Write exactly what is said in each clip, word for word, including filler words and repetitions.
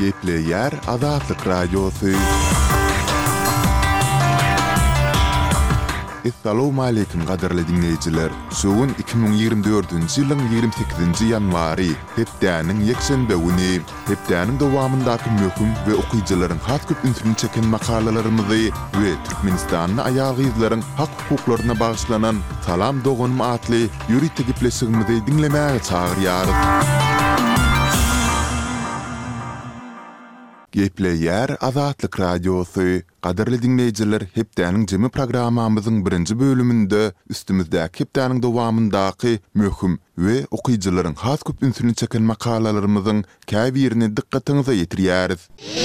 Gepleyer Azatlyk Radiosu. Assalamu alaykum gaderli dinleyijiler. Şogun iki bin ýygrimi dördünji ýylyň ýygrimi sekizinji ýanwary hepdäniň ýekşenbe güni hepdäniň dowamyndaky möhüm we okuýjylaryň hat köp ünsüni çeken makalalarymyzy we Türkmenistanyň aýagyzlaryň hak hukuklaryna bagyşlanan Salam Dogunum atly ýüridik gepleşigimizi dinlemäge çagyrýarys. Gepleyer Azatlyk Radiosu. Gaderli dinleyijiler, hepdäniň jemy programmamyzyň birinji bölüminde üstümizdäki hepdäniň dowamyndaky möhüm we okuýjylaryň has köp ünsüni çeken makalalarymyzyň käbirini dikkatiňize ýetirýäris.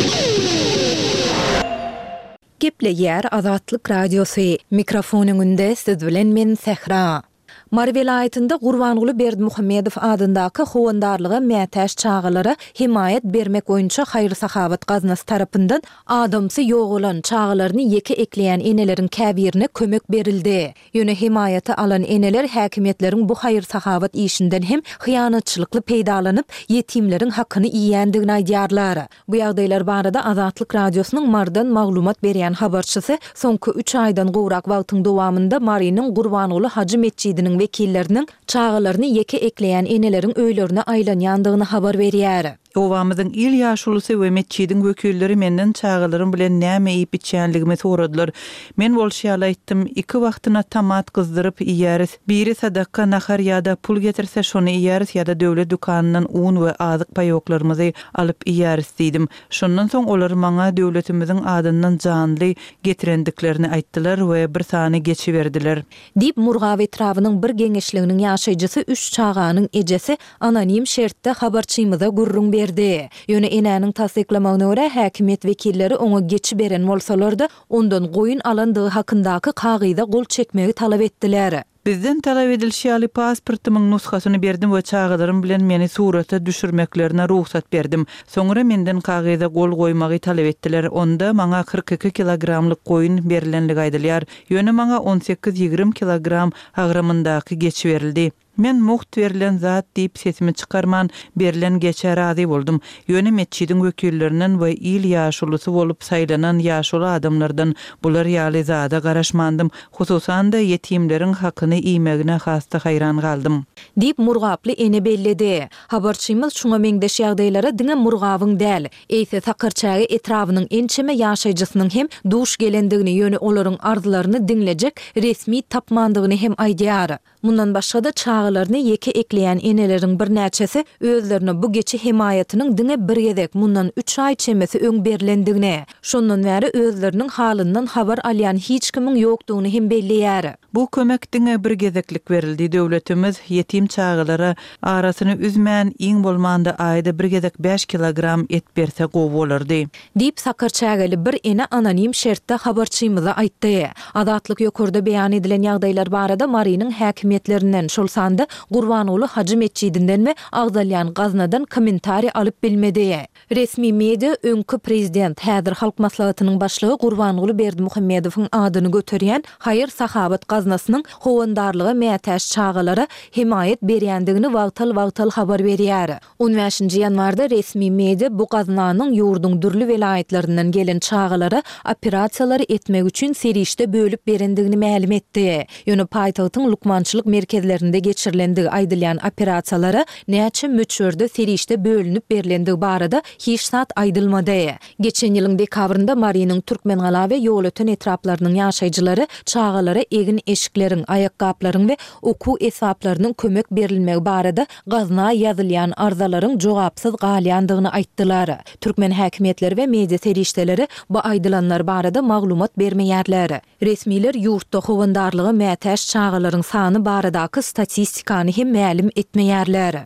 Gepleyer Azatlyk Radiosu. Mikrofonyňynda siz bilen men Sehra. Mary welaýatynda Gurbanuly Berdimuhammedow adyndaky howandarlyga mätäş çağılary himayet bermek boýunça haýır sahabat gaznasy tarapyndan adamsy ýok bolan çağılaryny ýeke ekleýän eneleriň käbirine kömek berildi. Ýöne himayety alan eneler häkimetleriň bu haýır sahabat işinden hem hyýanatçylykly peýdalanyp ýetimleriň hakyny iýýändigini aýdýarlar. Bu ýagdaýlar barada Azatlyk Radiosynyň mardan maglumat berýän habarçysy soňky üç aýdan gowrak wagtyň dowamynda Marynyň Gurbanuly Hacı Mescidiniň wekilleriniň çağılaryny ýeke ekleýän eneleriň öýlerine aýlanýandygyny habar berýär. Owamyzyň il ýaşulysy we meçidiň wekilleri menden çağılarym bilen näme iýip içýänligimi soradylar. Men bolşýala aýtdym, iki wagtyna tamat gyzdyryp iýäris. Biri sadaka nahar ýa-da pul getirse şonu iýäris ýa-da döwlet dukanyndan un we azyk paýoklarymyzy alyp iýäris diýdim. Şondan soň olar maňa döwletimiziň adyndan janly getirendiklerini aýtdylar we bir sany geçiberdiler. Dip Murgaw etrawynyň bir geňeşliginiň ýaşaýjysy üç çağanyň ejesi anonim şertde habarçymyza gurrun berdi. Ýöne enäniň tasdiklamagyna görä häkimet wekilleri oňa geçi beren bolsalar-da ondan goýun alandygy hakyndaky kagyda gol çekmegi talap etdiler. Bizden talap edilýän pasportynyň nushasyny berdim we çağılarym bilen meni surata düşürmeklerine ruhsat berdim. Soňra menden kagyda gol goýmagy talap etdiler. Onda maňa kırk iki kilogramlyk goýun berilenligi aýdylýar. Ýöne maňa on sekiz ýygrimi kilogram agramyndaky geçi berildi. Men muht verilen zat diýip sesimi çykarman berilen geçe razy boldum. Ýöne meçidiň wekillerinden we il ýaşulusy bolup saýlanan ýaşuly adamlardan bular ýaly zada garaşmandym. Hususan da ýetimleriň hakyny iýmegine hasta haýran galdym. Diýip Murgaply ene belledi. Habarçymyz şuňa meňdeş ýagdaýlara diňe Murgawyň däl, eýse Sakyrçagy etrawynyň ençeme ýaşaýjysynyň hem duş gelendigini ýöne olaryň arzularyny dinlejek resmi tapmandygyny hem aýdýar. Mundan başga da çağılaryny ýeke ekleýän eneleriň bir näçesi özlerine bu geçi himayatynyň diňe bir gezek mundan üç aý çemesi öň berilendigine, şondan bäri özleriniň halyndan habar alýan hiç kimiň ýokdugyny hem belliýär. Bu kömek diňe bir gezeklik berildi. Döwletimiz ýetim çağılara arasyny üzmän iň bolmanda aýda bir gezek beş kilogram et berse gowy bolardy. Diýip Sakyrçagyly bir ene anonim şertde habarçymyza aýtdy. Azatlyk ýokurda beýan edilen ýagdaýlar barada Marynyň häkimetlerinden şol sanda Gurbanuly Hacı Mescidinden we Agdalýan gaznadan kommentari alyp bilmedi. Resmi media öňkü prezident häzir halk maslahatynyň başlygy Gurbanuly Berdimuhammedowyň adyny göterýän haýır sahabat gaznasynyň howandarlyga mätäş çağılary himayet berýändigini wagtal-wagtal habar berýär. on beşinji ýanwarda resmi media bu gaznanyň ýurduň dürli welaýatlerinden gelen çağılary operasiýalary etmek üçin serişde bölüp berendigini ma'lum etdi. Ýöne paýtagtyň lukmançylyk merkezlerinde geçirilendigi aýdylýan operasiýalary näçe möçörde serişde bölünip berilendigi barada hiç sat aýdylmady. Geçen ýylyň dekabrynda Marynyň Türkmengaly we ýol öten etraplarynyň ýaşaýjylary çağılary egin eşikleriň, aýakgaplaryň we oku esaplarynyň kömek berilmegi barada gazna ýazylýan arzalaryň jogapsyz galýandygyny aýtdylar. Türkmen häkimetleri we media serişdeleri bu aýdylanlar barada maglumat bermeýärler. Resmiler ýurtda howandarlygy mätäş çağılaryň sany baradaky statistikany hem ma'lum etmeýärler.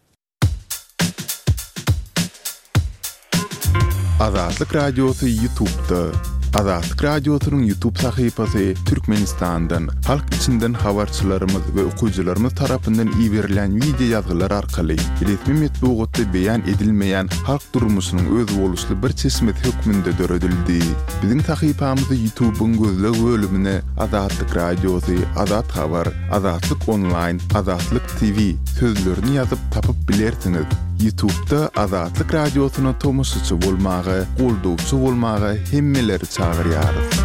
Azatlyk Radiosu YouTube'da. Azatlyk Radiosynyň YouTube sahypasy Türkmenistandan, halk içinden habarçylarymyz we okuwçylarymyz tarapyndan iýerilen video ýazgylar arkaly resmi metbuatda beýan edilmeýän halk durmuşynyň öz boluşly bir çeşmet hökmünde döredildi. Biziň sahypamyzy YouTube'un gözleg bölümine Azatlyk Radiosu, Azat Habar, Azatlyk Online, Azatlyk T V sözlerini ýazyp tapyp bilersiňiz. YouTube'da Azatlyk Radiosyna tomoşçy bolmagy, goldowçy bolmagy hemmeleri çağırýar.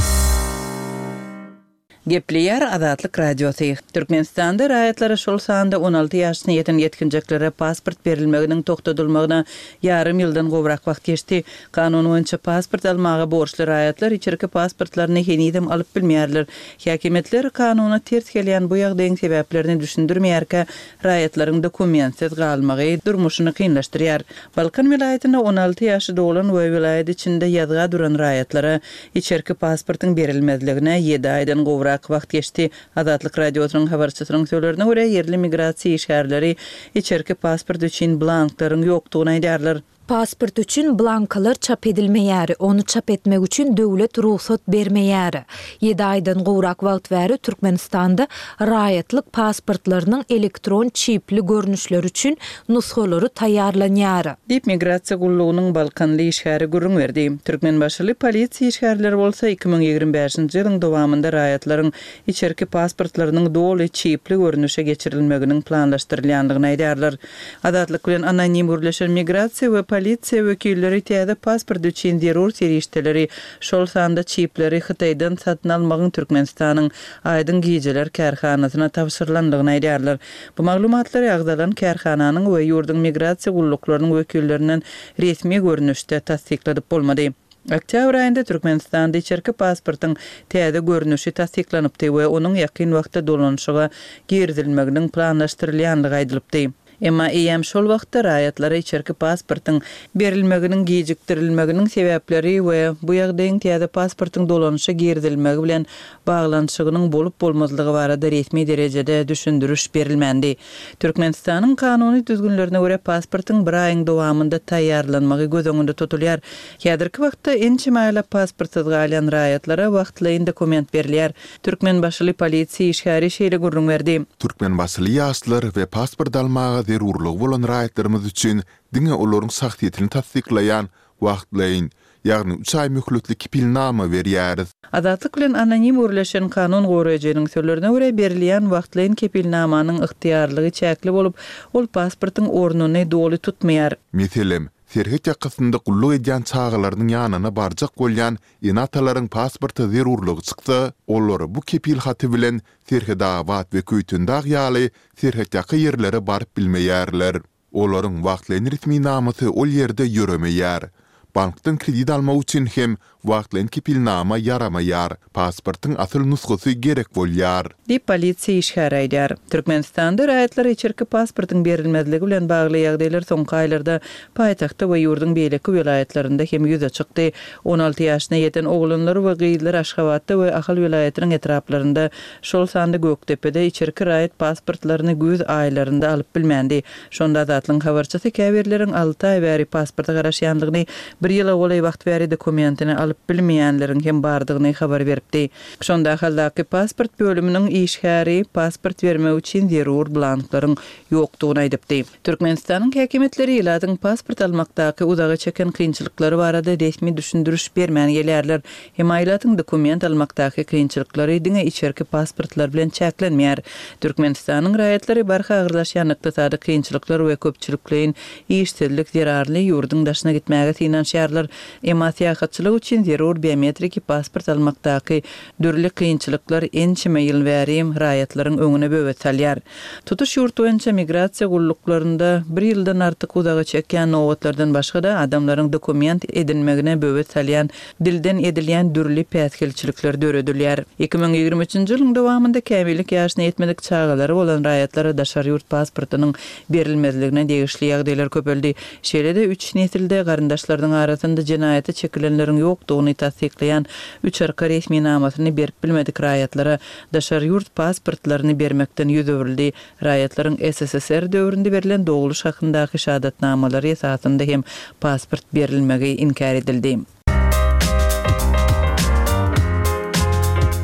Gepliyar Azatlyk Radiosu. Türkmenistanda raýatlara şol sanda on alty ýaşyna ýeten ýetkinjeklere pasport berilmeginiň togtadylmagyna ýarym ýyldan gowrak wagt geçdi. Kanun boýunça pasport almagy borçly raýatlar içerki pasportlaryny henidem alyp bilmeýärler. Häkimetler kanuna ters gelýän bu ýagdaýyň sebäplerini düşündirmeýärkä raýatlaryň dokumentsiz galmagy durmuşyny kynlaşdyrýar. Balkan vilayatyna on alty ýaşy dolan we vilayat içinde ýazga duran raýatlara içerki pasportyň berilmezligine ýedi aýdan gowrak wagt geçdi. Azatlyk Radiosynyň habarçysynyň sözlerine görä yerli migrasiýa işgärleri içerki pasport üçin blanklaryň ýokdugyny aýdarlar. Pasport üçün blankalar çap edilmeýär, onu çap etmek üçün döwlet ruhsat bermeýär. ýedi aýdan gowrak wagt bäri Türkmenistanda raýatlyk pasportlarynyň elektron çipli görnüşleri üçün nusxalary taýýarlanýar. Dip migrasiýa gullugynyň Balkanly işgäri gurrun berdi. Türkmen başly polisiýa işgärleri bolsa iki bin ýigirme beşinji ýylyň dowamında raýatlaryň içerki pasportlarynyň doly çipli görnüşe geçirilmeginiň planlaşdyrylýandygyny aýdarlar. Azatlyk bilen anonim gürleşen migrasiýa we polisiýa wekilleri täze pasport üçin zerur serişdeleri şol sanda çipleri Hytaýdan satyn almagyň Türkmenistanyň aýdyn gijeler kärhanasyna tapşyrlandygyny aýdarlar. Bu maglumatlary agdalan kärhananyň we ýurdun migrasiýa gulluklarynyň wekillerinden resmi görnüşde tasdikladyp bolmady. Oktyabr aýynda Türkmenistanda içerki pasportyň täze görnüşi tasdiklanypdy we onuň ýakyn wagtda dolanşyga girdilmeginiň planlaşdyrylýandygy aýdylypdy. Emma eýem şol wagtda raýatlara içerki pasportyň berilmeginiň gejikdirilmeginiň sebäpleri we bu ýagdaýyň täze pasportyň dolanşy girdilmegi bilen baglanşygynyň bolup bolmazlygy barada resmi derejede düşündürüş berilmendi. Türkmenistanyň kanuny düzgünlerine görä pasportyň bir aýyň dowamında taýýarlanmagy göz öňünde tutulýar. Häzirki wagtda ençe maýla pasportsyz galan raýatlara wagtlaýyn dokument berilýär. Türkmen başly polisiýa işgäri şeýle gurrun berdi. Türkmen başly ýaşlar we pasport almagy zerurlyg bolan raýatlarymyz üçin diňe olaryň sagtyetini tasdiklaýan wagtlaýyn, ýagny üç aý möhletli kipilnama berýär. Azatlyk bilen anonim gürleşen kanun goraýjynyň sözlerine görä berilýän wagtlaýyn kipilnamanyň ygtyýarlygy çäkli bolup, ol pasportyň ornuny doly tutmaýar. Meselem, serhet ýakasynda gulluk edýän çağalarynyň ýanyna barjak bolýan enatalaryň pasporty zerurlygy çyksa, olary bu kepil haty bilen serhet awat we köýtünde ýaly serhet ýaky ýerlere baryp bilmeýärler. Olaryň wagtlaýyn resmi namasy ol ýerde ýöremeýär. Bankdan kredit alma üçün hem wagtlaýyn kipilnama yaramaýar. Pasportyň asyl nusxasy gerek bolýar. Dip polisiýa işgäri aýdýar. Türkmenistanda raýatlara içerki pasportyň berilmezligi bilen bagly ýagdaýlar soňky aýlarda paýtagtda we ýurdun beýleki vilayatlarynda hem ýüze çykdy. on alty ýaşyna ýeten oglanlar we gyýdylar Aşgabatda we Ahal vilayatynyň etraplarynda şol sanda Göktepede içerki raýat pasportlaryny güz aýlarynda alyp bilmendi. Şonda zatlyň habarçysy käbirleriň alty aý bäri pasporta garaşýanlygyny bir ýyla golay wagt bäri dokumentini alyp bilmeýänleriň hem bardygyny habar beripdi. Şonda haldaky pasport bölüminiň işgäri pasport bermek üçin zerur blanklaryň ýokdugyny aýdypdy. Türkmenistanyň häkimetleri ýyladyň pasport almakdaky uzaga çeken kynçylyklary barada resmi düşündürüş bermän gelýärler. Hem aýlatyň dokument almakdaky kynçylyklary diňe içerki pasportlar bilen çäklenmeýär. Türkmenistanyň raýatlary barha agyrlaşýan ykdysady kynçylyklar we köpçülikleýin işsizlik zerarly ýurdun daşyna gitmäge finansiýarlar. Emma syýasatçylyk üçin zerur biometrik pasport almakdaky dürli kynçylyklar ençime ýyl bäri raýatlaryň öňüne böwet salýar. Tutuş ýurt boýunça migrasiýa gulluklarynda bir ýyldan artyk uzaga çekýän nowatlardan başga da adamlaryň dokument edinmegine böwet salýan dilden edilýän dürli päskelçilikler döredilýär. iki bin ýigirme üçinji ýylyň dowamında kämillik ýaşyna ýetmedik çağalary bolan raýatlara daşar ýurt pasportynyň berilmezligine degişli ýagdaýlar köpeldi. Şeýle-de üç nesilde garyndaşlaryň arasynda jenaýaty çekilenleriň ýokdugyny tasdiklaýan üç arka resmi namasyny berip bilmedik raýatlara daşar ýurt pasportlaryny bermekden ýüz öwrildi. Raýatlaryň S S S R döwründe berilen doguluş hakyndaky şahadatnamalary esasynda hem pasport berilmegi inkar edildi.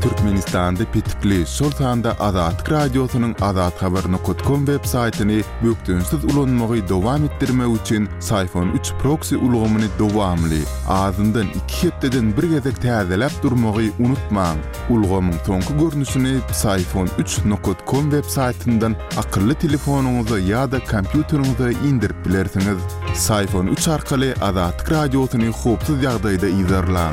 Türkmenistan'da pitikli şol sanda Azatlyk Radiosynyň azat habar nokta com web saytyny bökdünsiz ulanmagy dowam etdirmek üçin Sayfon üç proxy ulgamyny dowamly azyndan iki hepdeden bir gezek täzeläp durmagy unutmaň. Ulgamyň soňky görnüşini Sayfon üç nokta com web saytyndan akylly telefonuňyza ýa-da kompýuteriňize indirip bilersiňiz. Sayfon üç arkaly Azatlyk Radiosyny hopsuz ýagdaýda izlerläň.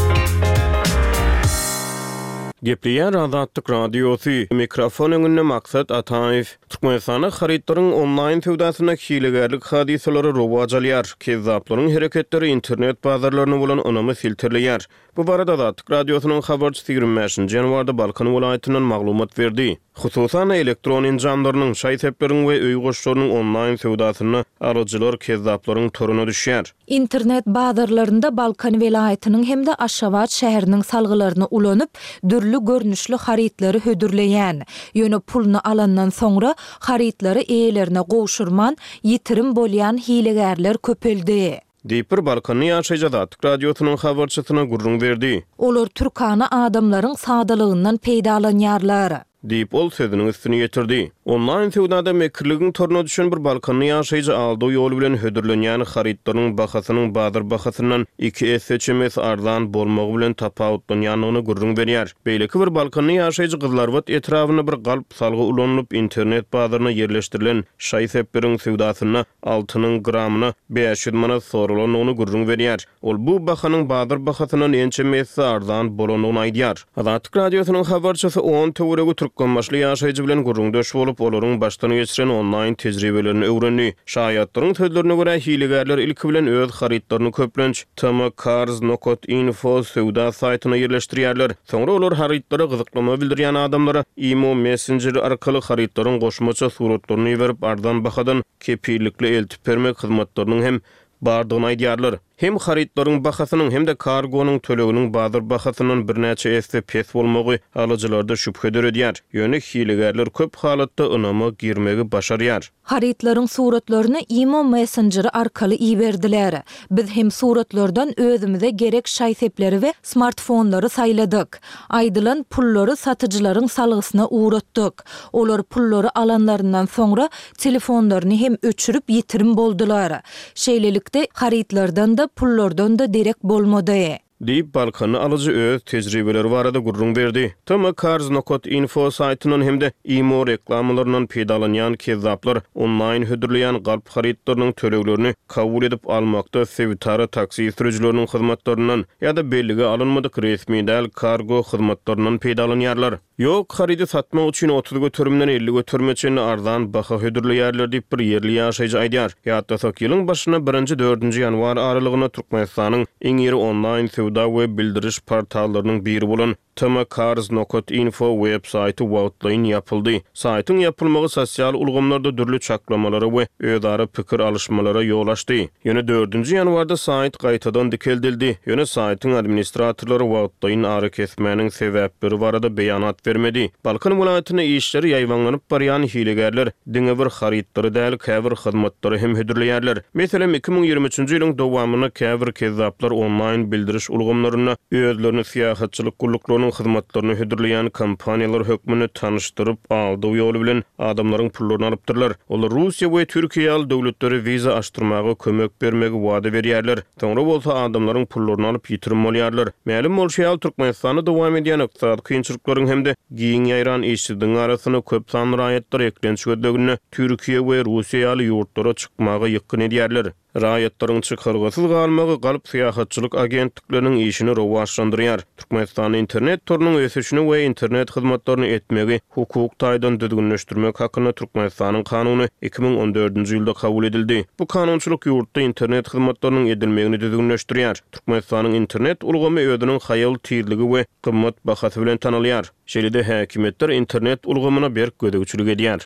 Gepliýär Azatlyk Radiosy mikrofon öňünde maksat Ataýew. Türkmenistanyň harytlaryň onlaýn sowdasyna hilegerlik hadiseleri rowajalýar. Kezaplaryň hereketleri internet bazarlaryny bolan onymy filtrleýär. Bu barada Azatlyk Radiosynyň habarçysy ýigirme beşinji ýanwarda Balkan welaýatynyň maglumat berdi. Hususan elektron injamlarynyň şaýsepleriniň we öý goşlarynyň onlaýn sowdasyny arajylar kezaplaryň toruny düşýär. İnternet bazarlarynda Balkan welaýatynyň hemde Aşgabat şäheriniň salgylaryny ulanyp dürli görnüşli harytlary hödürleýän. Ýöne pulny alandan soňra harytlary eýelerine gowşurman, ýitirim bolýan hilegärler köpeldi. Diýipir Balkany ýaşaýjy Azatlyk Radiosynyň habarçysyna gurrun berdi. Olar türkana adamlaryň sadalygyndan peýdalanýarlar. Diýip ol sözüniň üstüne ýetirdi. Onlaýn sowdada mekirligiň toruny düşen bir Balkany ýaşaýjy aldy ýol bilen hödürlenýän harytlaryň bahasynyň bazar bahasyndan iki esse çemes arzan bolmagy bilen tapawutlanýanyny gurrun berýär. Beýleki bir Balkany ýaşaýjy Gızlarbat etrawyna bir galp salgy ulanyp internet bazaryna ýerleşdirilen şaýseplerin sowdasyna altynyň gramyna beş yüz manat sorulanyny gurrun berýär. Ol bu bahanyň bazar bahasyndan ençe messe arzan bolanyny aýdýar. Azatlyk Radiosynyň habarçysy on töweregi türkmenmaşly ýaşaýjy bilen gurrundaş bolup olaryň başdan geçiren onlaýn tejribelerini öwrenýär. Şaýatlaryň sözlerine görä hilegerler ilki bilen öz harytlaryny köplenç t m cars nokta info sowda saytyna ýerleşdirýärler. Soňra olar harytlary gyzyklama bildirýän adamlara imo messenger arkaly harytlaryň goşmaça suratlaryny berip ardan bahadan kepillikle eltip bermek hyzmatlarynyň hem bardygyny aýdýarlar. Hem harytlaryň bahasynyň hem de kargonyň töleginiň bazar bahasynyň birnäçe esse pes bolmagy alyjylarda şüphe edýär. Ýöne hilegerler köp halatda ynama girmegi başarýar. Harytlaryň suratlaryny Imo Messenger arkaly iýerdiler. Biz hem suratlardan özümize gerek şaýsepleri we smartfonlary saýladyk. Aýdylan pullary satyjylaryň salgysyna uğratdyk. Olar pullary alanlaryndan soňra telefonlaryny hem öçürüp ýitirim boldular. Şeýlelikde harytlardan da pullardan da derek bolmady. Diýip Balkany alyjy öz tejribeleri barada gurrun berdi. t m cars nokta info saytynyň hemde imo reklamlarynyň peýdalanýan kezzaplar onlaýn hödürleýän galp harytlarynyň töleglerini kabul edip almakda sevitara taksi sürüjileriniň hyzmatlarynyň ýa-da belligi alınmadyk resmi däl kargo hyzmatlarynyň peýdalanýarlar. Ýok, haryty satmak üçin otuz götürümden elli götürmeçeni arzan baha hödürleýärler diýip bir ýerli ýaşaýjy aýdýar. Ýa-da ýylyň başyna birinji dördünji ýanwar aralygyna Türkmenistanyň iň ýeri onlaýn sowda we bildiriş portallarynyň biri bolan t m cars nokta info web saýty wagtlaýyn ýapyldy. Saýtyň ýapylmagy sosial ulgamlarda dürli çaklamalara we özara pikir alışmalara ýol açdy. Ýöne dördünji ýanwarda saýt gaýtadan dikeldildi. Ýöne saýtyň administratorlary wagtlaýyn ary kesmäniň sebäpleri barada beýanat vermedi. Balkan welaýatyna işleri ýaýwanlanyp barýan hilegerler diňe bir harytlary däl käbir hyzmatlary hem hödürleýärler. Meselem iki ming ýygrimi üçinji ýylyň dowamyna käbir kezzaplar onlaýn bildiriş ulgamlaryna özlerini siýahatçylyk gulluklarının hyzmatlaryny hödürleýän kompaniýalar hökmüni tanışdyryp aldy ýoly bilen adamlaryň pullaryny alypdyrlar. Olar Russiýa we Türkiýe ýaly döwletleri wiza açdyrmagy kömek bermegi wada berýärler. Soňra bolsa adamlaryň pullaryny alyp ýitirim bolýarlar. Mälim bolşýal Türkmenistany dowam edýän ykdysady kynçylyklaryň hemde giň ýaýran işçilerin arasyna köp sanly raýatlar eklenç gödlegini Türkiýe we Russiýa ýaly ýurtlara çykmagy ýykyn edýärler. Raýatlaryň çykargysyz galmagy galp syýahatçylyk agentlikleriniň işini rowaşlandyrýar. Türkmenistanyň internet torunyň ösüşini we internet hyzmatlaryny etmegi hukuk taýdan düzgünleşdirmek hakyna Türkmenistanyň kanuny iki ming on dördünji ýylda kabul edildi. Bu kanunçylyk ýurtda internet hyzmatlarynyň edilmegini düzgünleşdirýär. Türkmenistanyň internet ulgamy özüniň haýal tirligi we gymmat bahasy bilen tanylýar. Şeýle-de häkimetler internet ulgamyna berk gödegçilik edýär.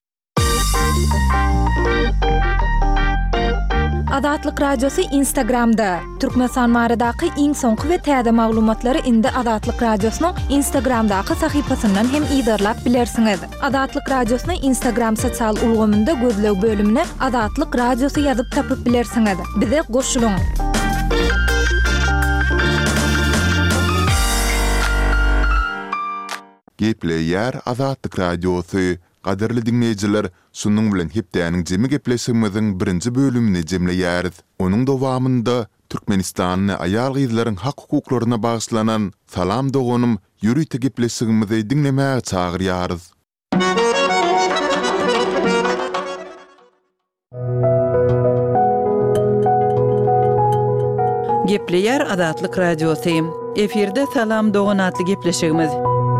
Azatlyk Radiosu Instagramda. Türkmenistan maradaky iň soňky we täze maglumatlary indi Azatlyk Radiosynyň Instagramdaky sahypasyndan hem ýa-da bilersiňiz. Azatlyk Radiosynyň Instagram sosial ulgamynda gözleg bölümine Azatlyk Radiosu ýazyp tapyp bilersiňiz. Bize goşulyň. Gepleýär Azatlyk Radiosu. Gaderli dinleyijiler, şunun bilen hepdäniň jemi gepleşigimiziň birinji bölümini jemleýäris. Onuň dowamynda Türkmenistanyň aýal gyzlaryň hak hukuklaryna bagyşlanan Salam dogonum ýürüýte gepleşigimizi dinlemäge çagyrýarys. Gepleýär Azatlyk Radiosu. Eferde Salam dogon adly gepleşigimiz.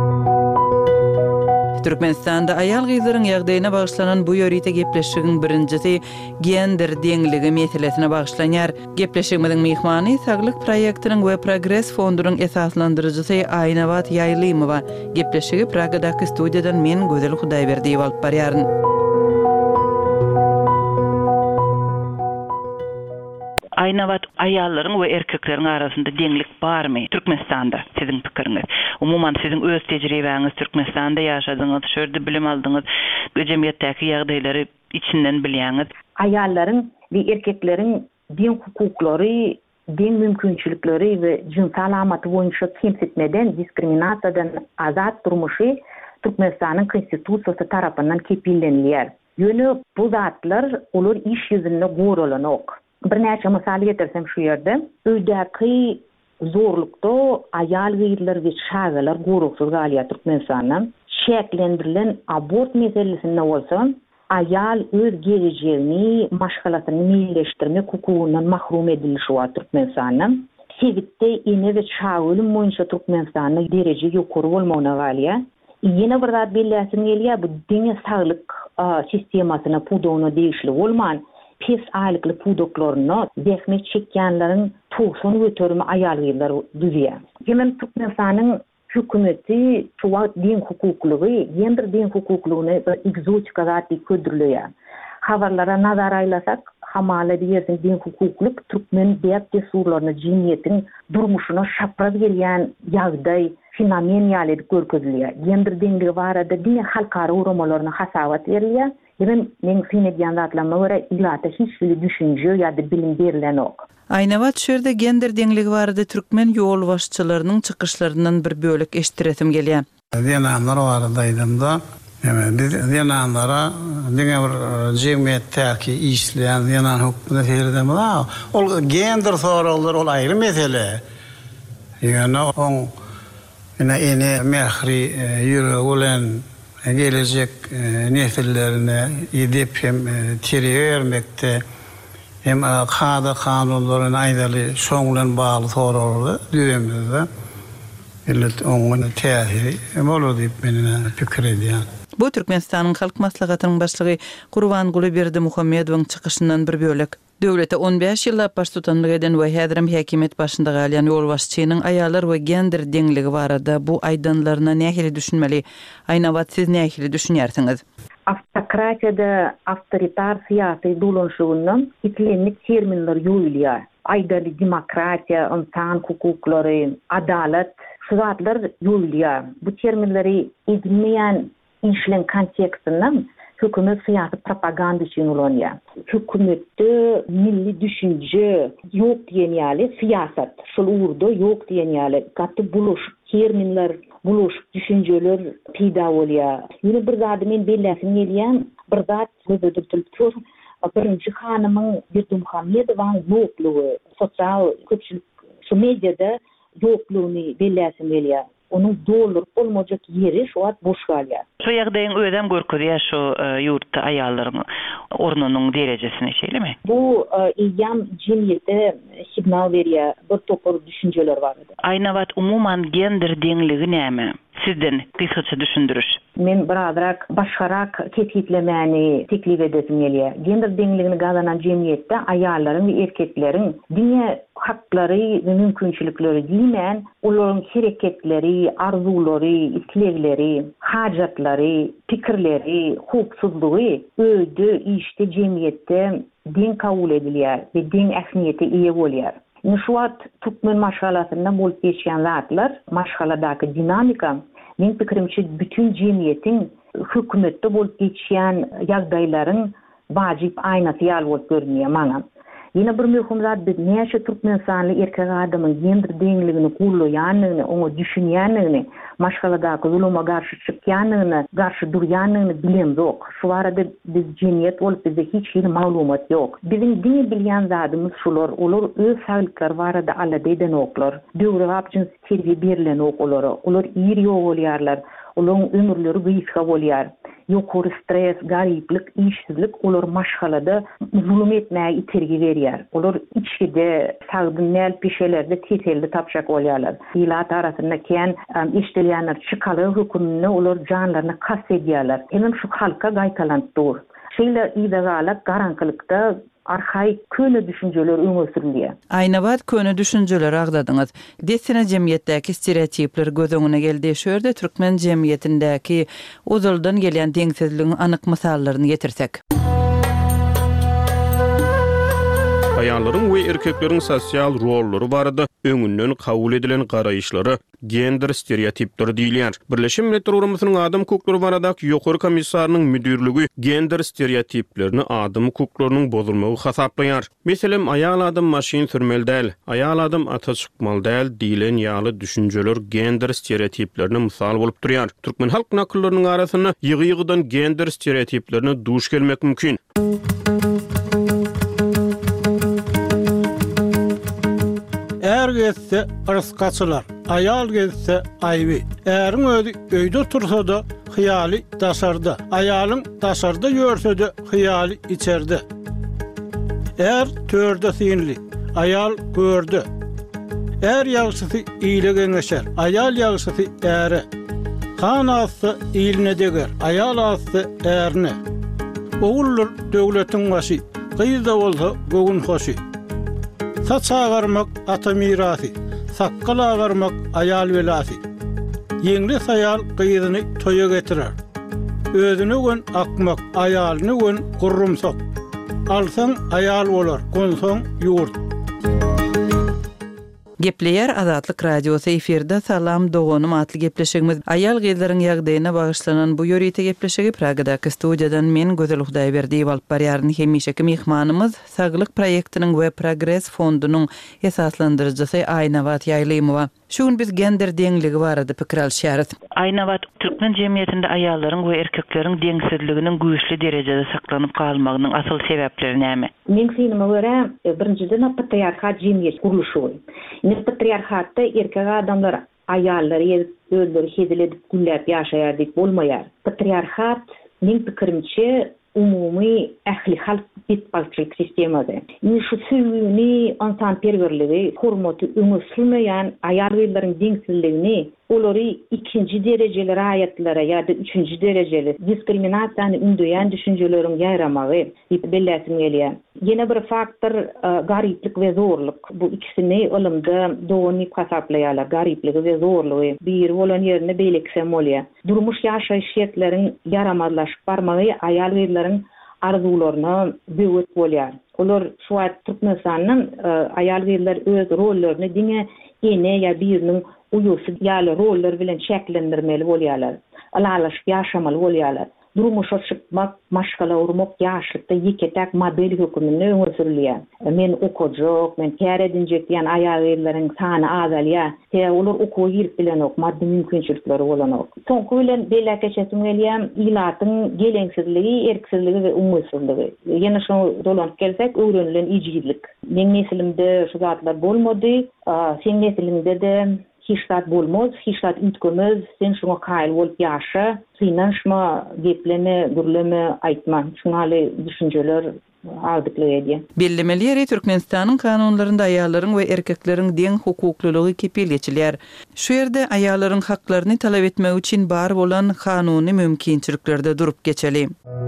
Türkmenistanda aýal gyzlaryň ýagdaýyna bagyşlanan bu ýörüýte gepleşigiň birinjisi gender deňligi meselesine bagyşlanýar. Gepleşigimiziň mehmany Saglyk proýektiniň we Progress fondunyň esaslandyrjysy Aýnawat Ýaýlymowa. Gepleşigi Pragadaky studiýadan men Gözel Hudaýberdiýew alyp barýaryn. Aýnawat aýallaryň we erkekleriň arasynda deňlik barmy Türkmenistanda siziň pikiriňiz? Umuman siziň öz tejribeňiz Türkmenistanda ýaşadyňyz, şörde bilim aldyňyz, jemgyýetdäki ýagdaýlary içinden bilýäňiz. Aýallaryň we erkekleriň deň hukuklary, deň mümkinçilikleri we jinsal amaty boýunça kemsitmeden, diskriminasiýadan azat durmuşy Türkmenistanyň konstitusiýasy tarapyndan kepillenýär. Ýöne bu zatlar olar iş ýüzünde goralanok. Bir näçe mysal getirsem şu ýerde, öýdäki zorlukda aýal gyýlar we şagalar goraksuz galýar Türkmenistanyň. Şeklendirilen abort meselesinde bolsa, aýal öz gelejegini, maşgalatyny millileşdirmek hukugundan mahrum edilýär wa Türkmenistanyň. Sebitde ene we şagylym boýunça Türkmenistanyň dereje ýokary bolmagyna galýar. Ýene bir zat belläsin gelýär, bu diňe saglyk sistemasyna pudogyna değişli bolman. Pes aýlykly pudoklaryna zähmet çekýänleriň toğsan götürme aýal gyýlar düzýär. Hemen Türkmenistanyň hökümeti şuwa din hukuklugy, gender din hukuklugyny egzotik zat diýip ködürleýär. Habarlara nazar aýlasak, hamala diýersiň din hukukluk türkmen diýip desurlaryny jemgyýetiň durmuşyna şapraz gelýän ýagdaý fenomen ýaly görkezilýär. Gender denligi barada diňe halkara uramalaryna hasawat berilýär. Hemen men sinedýän zatlarma görä ilata hiç bir düşünje ýa-da bilim berilen ok. Aýnawat şerde gender deňligi barada türkmen ýol başçylarynyň çykyşlaryndan bir bölek eşdiretim gelýär. Diýenler baradaýdymda, biz diýenlere diňe bir jemgyýetdäki işleýän diýen hukmyny ferdim. Ol gender soraglar ol aýry mesele. Ýöne on ene ene mehri ýüregi bilen gelecek nesillerine edip hem tiriye vermekte hem kada kanunların aydalı şoňlan bağlı soraları düýemizde illet oňun täsiri bolur diýip men pikir edýän. Bu Türkmenistanyň halk maslahatynyň başlygy Gurbanguly Berdimuhammedowyň çykyşyndan bir bölek. Döwlete on beş ýyl baş tutanlyk eden we häzirim häkimet başynda galýan ýol başçynyň aýallar we gender deňligi barada bu aýdanlaryna nähili düşünmeli? Aýnawat siz nähili düşünýärsiňiz? Автократияда авторитар саясий dolanşygynyň itlenlik terminler ýoýulýar. Aýdaly demokratiýa, insan hukuklary, adalet, şu zatlar ýoýulýar. Bu terminleri edilmeýän işlen kontekstinden hükümet siyasi propaganda için ulanıyor. Hükümette milli düşünce yok diyen yali siyaset. Şol urda yok diyen yali. Katı buluşuk terminler, buluşuk düşünceler peyda oluyor. Yine bir zat men belläsin gelýän bir zat gözüdür tülpür. Birinci hanımın Berdimuhammedowyň ýoklugy, sosial köpçülik şu mediada ýoklugyny belläsin gelýär. Onun dolur olmajak yeri şu at boş galýar. Şu ýagdaýyň ödem görkezýär şu ýurtda aýallaryň ornunyň derejesini şeýlemi? Bu ýam jemgyýete signal berýär, bir topar düşünjeler bar. Aýnawat umuman gender deňligi näme? Sizden kısaça düşündürüş. Men birazrak başgarak ketgitlemäni teklif edesim gelýär. Gender deňligini gazanan jemgyýetde aýallaryň we erkekleriň diňe haklary we mümkinçilikleri diýmän, olaryň hereketleri, arzulary, islegleri, hajatlary, pikirleri, hukuksuzlugy öýde işte jemgyýetde din kabul edilýär we din ähmiýeti ýa bolýar. Nüşwat Türkmen maşgalasyna bolup geçýän zatlar, maşgaladaky dinamika, men pikirimçe bütün jemgyýetiň hökümetde bolup geçýän ýagdaýlaryň wajyp aýnasy ýaly bolup görünýär maňa. Yine bir mühim zat biz näçe Türkmenistanly erkek adamyň gender deňligini gurlaýanyny, oňa düşünýänyny, maşgaladaky zuluma garşy çykýanyny, garşy durýanyny bilemzok. Şu barada biz jemgyýet bolup bizde hiç bir maglumat ýok. Biziň diňe bilýän zadymyz şular, olar öz saglyklary barada aladaýdan oklar. Döwre gapjyn terbiýe berilen oklar. Olar ýer ýok bolýarlar. Olaryň ömürleri gyýyska bolýar. Ýokary stres, garyplyk, işsizlik olar maşgalada zulum etmäge itergi berýär. Olar içide, sagdyn näl peşelerde tetelde tapşak bolýarlar. Ýylat arasynda kän işdelýänler çykaly hökümini olar janlaryna kas edýärler. Hem şu halka gaýtalandyr. Şeýle ýa-da garankylykda arhaik köne düşünceler öňe sürülýär. Aýnabat köne düşünceler agdadyňyz. Desene jemgyýetdäki stereotipler göz öňüne geldi. Şöyle türkmen jemgyýetindäki uzaldan gelýän deňsizligiň anyk misallaryny getirsek. Aýallaryň we erkekleriň sosial rollary barada öňünden kabul edilen garaýyşlary gender stereotipleri diýilýär. Birleşen Milletler Guramasynyň adam hukuklary baradaky ýokary komissarynyň müdirligi gender stereotiplerini adam hukuklarynyň bozulmagy hasaplaýar. Meselem aýal adam maşyn sürmeli däl, aýal adam ata çykmaly däl diýilen ýaly düşünjeler gender stereotiplerini mysal bolup durýar. Türkmen halk nakyllarynyň arasyna ýygy-ýygydan gender stereotiplerini duş gelmek mümkin. Er gelse arskaçylar, ayal gelse aýby. Äriň özi öýde tursa da hyýaly daşarda, aýalyň daşarda ýörse de hyýaly içerde. Er törde sinli, ayal gördi. Er ýagşysy ýyly geňeşer, ayal ýagşysy äre. Han asy ýylyne deger, ayal asy ärne. Ogullar döwletiň başy, gyýda bolsa gögün hoşy. Saç agarmak ata mirasy, sakkal agarmak ayal velasy. Ýeňli ayal gyýdyny toýa getirer. Özüne gün akmak, aýalyny gün gurrumsak. Alsaň ayal bolar, gonsaň ýurt. Gepleýär Azatlyk radiosu efirde salam dogonum atly gepleşigimiz. Aýal gyzlaryň ýagdaýyna bagyşlanan bu ýörite gepleşigi Pragadaky studiýadan men Gözel Hudaýberdi alyp barýaryn hemişeki mehmanymyz Saglyk proýektiniň we Progress fondunyň esaslandyrjysy Aýnabat Ýaýlymowa. Şu gün biz gender deňligi barada pikir alşýarys. Aýnabat türkmen jemgyýetinde aýallaryň we erkekleriň deňsizliginiň güýçli derejede saklanyp kalmagynyň asyl sebäpleri näme? Men fikrime görä, birinjiden patriarhat jemgyýet guruluşy. Ne patriarhatda erkek adamlar aýallary özleri hezilip güllep ýaşaýar diýip bolmaýar. Patriarhat men pikirimçe umumy ähli halk bitbalçylyk sistemazy. Ýa şu süýüni, ansanperwerligi, hormaty öňe sürmeýän aýal gyzlaryň deňsizligini olary ikinji derejeler aýatlara ýa-da üçünji derejeli diskriminasiýany ündüýän düşünjeleriň ýaýramagy diýip belläsim gelýär. Ýene bir faktor garyplyk we zorluk. Bu ikisini ilmde dogany hasaplaýarlar. Garyplyk we zorlugy bir bolan ýerine beýleksem bolýar. Durmuş ýaşaýyş şertleriniň ýaramadlaşyp barmagy aýal gyzlaryň arzularyna böwet bolýar. Olar şu wagt Türkmenistanyň aýal gyzlar öz rollerini diňe ene ýa biriniň uyusy ýaly roller bilen şeklendirmeli bolýarlar. Alalaşyp ýaşamaly bolýarlar. Durmuşa çykmak, maşgala urmak ýaşlykda ýeketek model hökümini öňe sürülýär. Men okujak, men kär edinjek diýen aýal gyzlaryň sany azalýar. Te olar okuw ýerip bilen ok, maddi mümkinçilikleri bolan ok. Soňky bilen belä keçesim gelýär, ýylatyň geleňsizligi, erksizligi we umysızlygy. Ýene şu dolanyp gelsek, öwrenilen ijgilik. Men neslimde şu zatlar bolmady, sen neslimde de hiçlat bolmaz, hiçlat ütkömez, sen şuna kaýl bolup ýaşa, synanşma, gepleme, gürleme aýtma. Şunaly düşünjeler aldyklaýdy. Bellemeleri Türkmenistanyň kanunlarynda aýallaryň we erkekleriň deň hukuklylygy kepil geçilýär. Şu ýerde aýallaryň haklaryny talap etmek üçin bar bolan kanuny mümkinçiliklerde durup geçeli.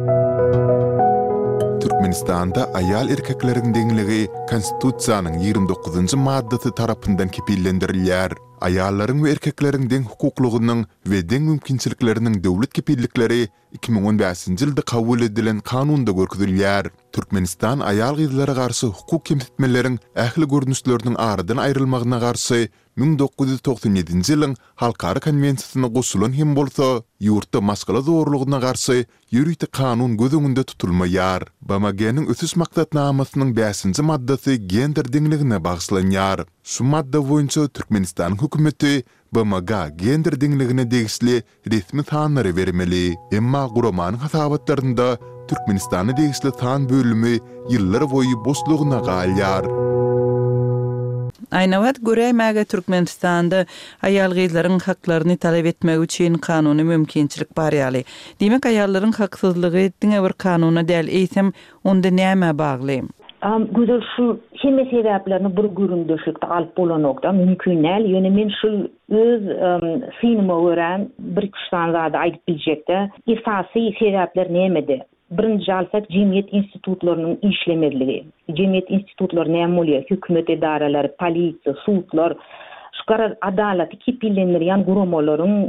Türkmenistanda aýal erkekleriň deňligi konstitusiýanyň ýygrimi dokuzunjy maddasy tarapyndan kepillendirilýär. Aýallaryň we erkekleriň deň hukuklygynyň we deň mümkinçilikleriniň döwlet kepillikleri iki ming on beşinji ýylda kabul edilen kanunda görkezilýär. Türkmenistan aýal gyzlara garşy hukuk kemsitmeleriň ähli görnüşleriniň aradan aýrylmagyna garşy bin dokuz yüz toksan ýedinji ýylyň Halkara konwensiýasyna goşulan hem bolsa, ýurtda maskala zorlugyna garşy ýürüýte kanun göz öňünde tutulmaýar. B M G-niň ösüş maksatnamasynyň beşinji maddasy gender deňligine bagşlanýar. Şu madda boýunça Türkmenistan hökümeti B M G gender deňligine degişli resmi sanlary bermeli. Emma Guramanyň hasabatlarynda Türkmenistana degişli san bölümi ýyllar boýy boşlugyna galýar. Aýnawat göreýmäge Türkmenistanda aýal gyzlaryň haklaryny talap etmek üçin kanuny mümkinçilik bar ýaly. Demek aýallaryň haksyzlygy diňe bir kanuna däl eýsem, onda näme bagly? Um, güzel şu hemme sebäplerini bir göründeşlikde alıp bolanokda mümkün näl. Ýöne men şu öz um, sinema görän bir kişiden zada aýdyp biljekde. Esasy sebäpler nämede? Birinci alsak cemiyet institutlarının işlemediligi. Cemiyet institutları näme bolýar? Hökümet edaralary, polisiýa, sudlar, şukara adalaty kipillendirýän guramalaryň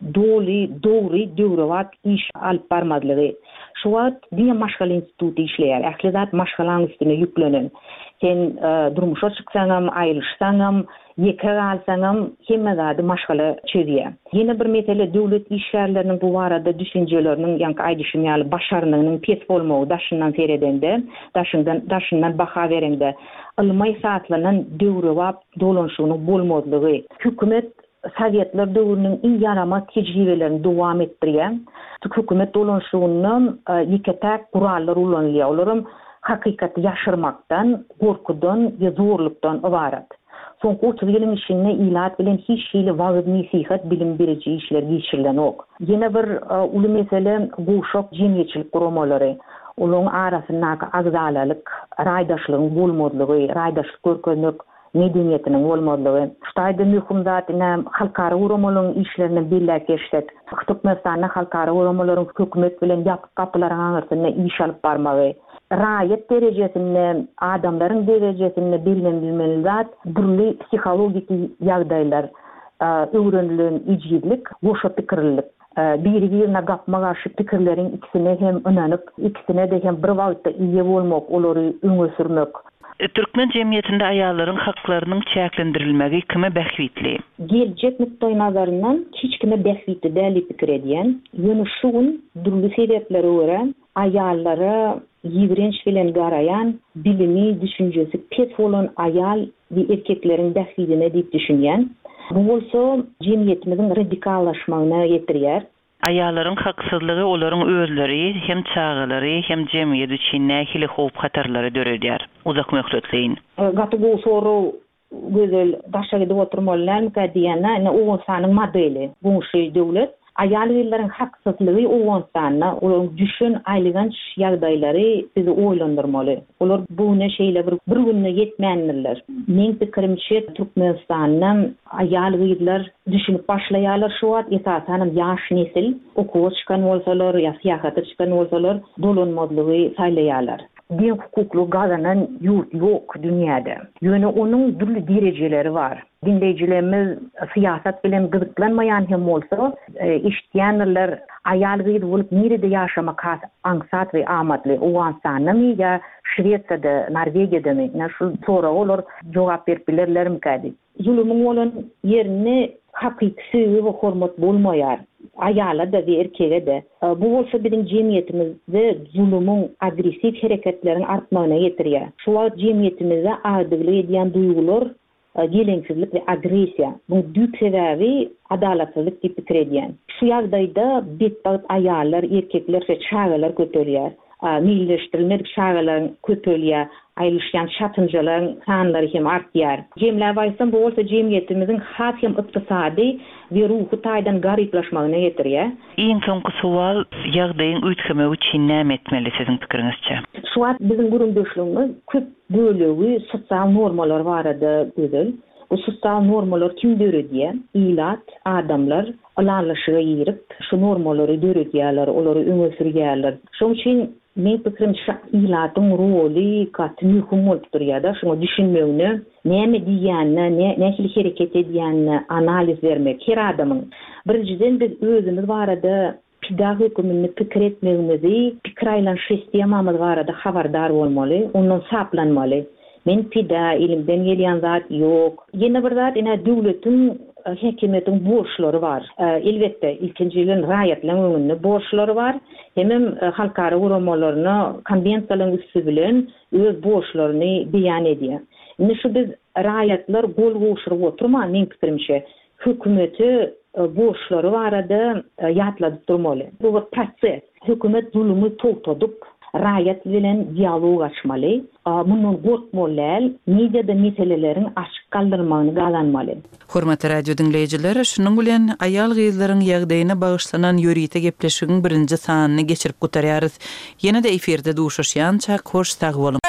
doli, dogry, döwrewat iş alyp barmadlygy. Şu wagt diňe maşgal instituty işleýär. Ähli zat maşgalaň üstüne ýüklenen. Sen uh, durmuşa çyksaňam, aýryşsaňam, ýeke galsaňam hemme zady maşgala çözýär. Ýene bir mesele döwlet işgärleriniň bu barada düşünjeleriniň ýa-ni aýdyşym ýaly başaranynyň pes bolmagy daşyndan seredende, daşyndan daşyndan baha berende, ylmy saatlanan döwrewap dolanşygynyň bolmadlygy. Hökümet Sovetler döwrüniň iň ýarama tejribelerini dowam etdirýär. Hökümet dolanşygynyň ýeketäk gurallar ulanýar. Olaryň hakykaty ýaşyrmakdan, gorkudan we zorlukdan ibaret. Soňky otuz ýylyň içinde ilat bilen hiç şeýle wagt nesihat bilim beriji işler geçirilenok. Ýene bir uh, uly mesele goşak jemgyýetçilik guramalary. Olaryň arasyndaky agzalalyk, raýdaşlygyň bolmadlygy, raýdaşlyk görkezmek medeniýetiniň bolmadlygy. Ştaýda möhüm zatyna halkara uramalyň işlerini birleşdirip, Türkmenistanyň halkara uramalaryň hökümet bilen ýapyk kapylaryň arasynda iş alyp barmagy. Raýat derejesinde, adamlaryň derejesinde bilmeli zat, durly psihologik ýagdaýlar, öwrenilen ijidlik, goşa pikirlik. Biri-birine gapma garşy pikirleriň ikisine hem ynanyp, ikisine de hem bir wagtda iýe bolmak, olary öňe sürmek. Türkmen jemgyýetinde aýallaryň haklarynyň çäklendirilmegi kime bähwitli? Geljek nukdaý nazaryndan hiçkime bähwitli däl pikir edýän. Ýöne şuň durly sebeplere görä aýallara ýigrenç bilen garayan bilimi, düşünjesi pes bolan aýal we erkekleriň bähwitine diýip düşünýän. Bu bolsa jemgyýetimiziň radikallaşmagyna ýetirýär. Aýallaryň haksyzlygy olaryň özleri, hem çağalary, hem jemgyýet üçin nähili howp hatarlary döredýär. Uzak möhletleýin. Gaty bu soru gözel daşagyda oturmalylar ka diýene, o sanyň modeli. Bu şeý döwlet aýal gyzlaryň haksyzlygy owgansanyna, olaryň düşün aýlygan ýagdaýlary bizi oýlandyrmaly. Olar bu ne şeýle bir bir günne ýetmändirler. Men pikirimçe Türkmenistanyň aýal gyzlar düşünüp başlaýarlar şu wagt esasen ýaş nesil okuw çykan bolsalar, ýa syýahatda çykan bolsalar dolanmadlygy saýlaýarlar. Diň hukuklu gazanan ýurt ýok dünýäde. Ýöne onuň durly derejeleri bar. Dinleýijilerimiz syýasat bilen gyzyklanmaýan hem bolsa, işleýänler aýal gyz bolup nerede ýaşamak aňsat we amatly owansanymy ýa Şwediýada, Norwegiýada näme şu sora olar jogap berip bilerlermi kadi. Zulümüň bolan ýerini hakyky we hormat bolmaýar. Aýala da we erkege de. Bu bolsa biziň jemgyýetimizde zulümüň agressiv hereketleriň artmagyna ýetirýär. Şu wagt jemgyýetimizde adylyk edýän duýgular, geleňsizlik we agresiýa. Bu düýk sebäbi adalatsızlyk diýip pikir edýän. Şu ýagdaýda betbat aýallar, erkekler we çağalar köpelýär. Millileşdirilmedik şagalar köpölýär, aýlyşýan şatynjalar sanlary hem artýar. Jemler baýsam bu bolsa jemgyýetimiziň has hem ykdysady we ruhy taýdan garyplaşmagyna ýetirýär. Iň soňky sual ýagdaýyň üýtgemegi üçin näme etmeli siziň pikiriňizçe? Şu wagt biziň gurundyşligimiz köp bölegi sosial normalar barada gözel. Bu sosial normalar kim döredýär? Ilat, adamlar alanlaşyga ýerip, şu normalary döredýärler, olary öňe sürýärler. Şoň üçin men pikirimçe ilatyň roli gatny möhüm bolup durýar-da, şoňa düşünmegini, näme diýänini, nähili hereket edýänini analiz bermek her adamyň. Birinciden biz özümiz barada pedagogiyny pikir etmegimizi, pikir aýlan sistemamyz barada habardar bolmaly, ondan saplanmaly. men pida ilimden gelýän zat ýok. Ýene bir zat ene döwletiň häkimetin borçlary var. Elbetde ilkinji ýylyň raýatlaryň öňünde borçlary var. Hemem halkara uramalaryny konwensiýalaryň üstü bilen öz borçlaryny beýan edýär. Indi şu biz raýatlar gol goşuryp oturma, men pikirimçe hökümeti borçlary barada ýatladyp durmaly. Bu bir proses. Hökümet zulümü togtadyp raýat bilen dialog açmaly. Mundan gorkmaly, mediada meselelerini açyk kaldyrmagyny galanmaly. Hormatly radio dinleýijiler, şunuň bilen aýal gyzlaryň ýagdaýyna bagyşlanan ýörite gepleşigiň birinji sanyny geçirip gutarýarys. Ýene-de eferde duşuşýança hoş sag bolun.